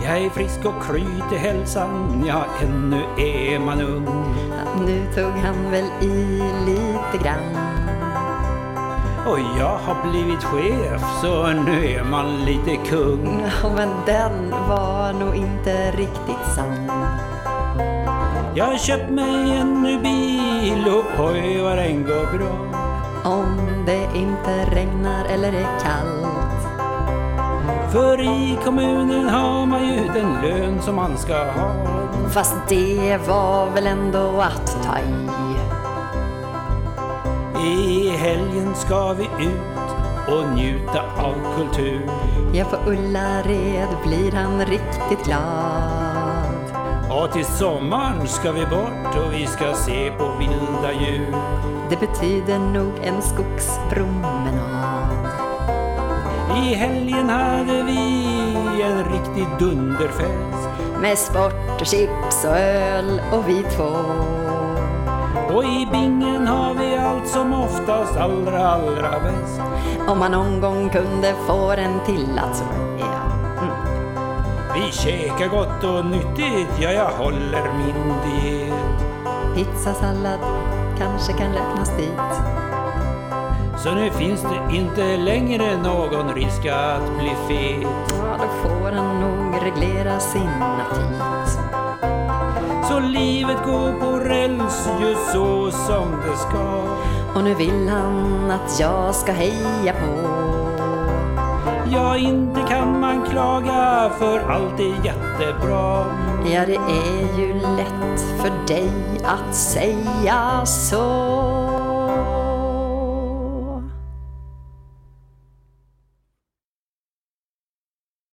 är frisk och kry till hälsan, ja ännu är man ung. Nu tog han väl i lite grann. Och jag har blivit chef, så nu är man lite kung. Ja, men den var nog inte riktigt sann. Jag har köpt mig en ny bil och oj vad den går bra. Om det inte regnar eller är kallt. För i kommunen har man ju den lön som man ska ha. Fast det var väl ändå att ta i. I helgen ska vi ut och njuta av kultur. Ja, på Ullared blir han riktigt glad. Och till sommaren ska vi bort och vi ska se på vilda djur. Det betyder nog en skogspromenad. I helgen hade vi en riktig dunderfest. Med sport och chips och öl och vi två. Och i bingen har vi allt som oftast allra bäst. Om man någon gång kunde få en till att så, ja. Vi käkar gott och nyttigt, ja jag håller min diet. Pizzasallad kanske kan räknas dit. Så nu finns det inte längre någon risk att bli fet. Ja, då får han nog reglera sin aptit. Så livet går på räls just så som det ska. Och nu vill han att jag ska heja på. Ja, inte kan man klaga för allt är jättebra. Ja, det är ju lätt för dig att säga så.